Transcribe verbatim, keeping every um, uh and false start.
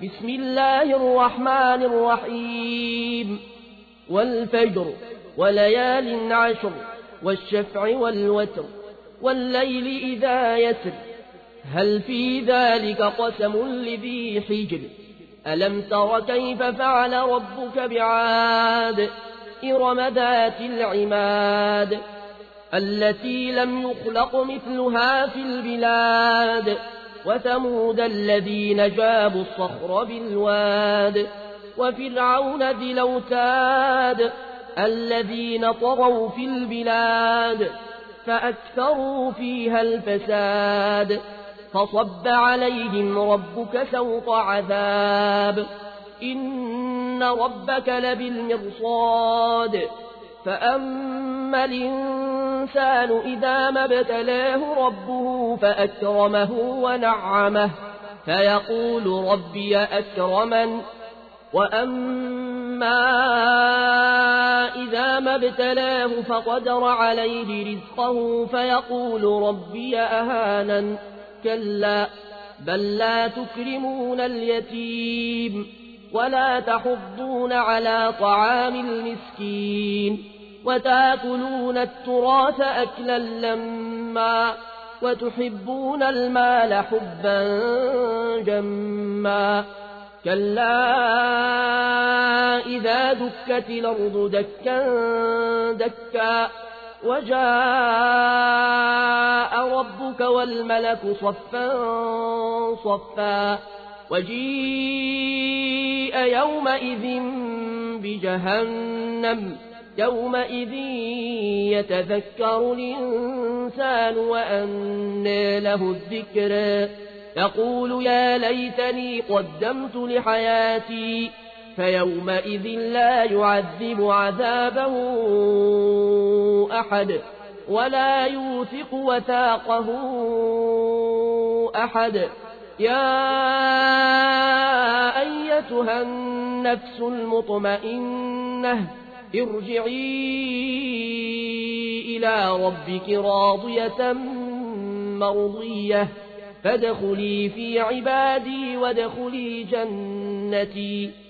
بسم الله الرحمن الرحيم والفجر وليال عشر والشفع والوتر والليل إذا يسر هل في ذلك قسم لذي حجر ألم تر كيف فعل ربك بعاد إرم ذات العماد التي لم يخلق مثلها في البلاد وثمود الذين جابوا الصخر بالواد وفرعون ذي الأوتاد الذين طغوا في البلاد فأكثروا فيها الفساد فصب عليهم ربك سوط عذاب إن ربك لبالمرصاد فأما الإنسان إذا ما ابتلاه ربه فأكرمه ونعمه فيقول ربي أكرمن وأما إذا ما ابتلاه فقدر عليه رزقه فيقول ربي أهانن كلا بل لا تكرمون اليتيم ولا تحضون على طعام المسكين وتاكلون التراث أكلا لما وتحبون المال حبا جما كلا إذا دكت الأرض دكا دكا وجاء ربك والملك صفا صفا وجيء يومئذ بجهنم يومئذ يتذكر الإنسان وأنى له الذكر يقول يا ليتني قدمت لحياتي فيومئذ لا يعذب عذابه أحد ولا يوثق وثاقه أحد يا أيتها النفس المطمئنة ارجعي إلى ربك راضية مرضية فادخلي في عبادي وادخلي جنتي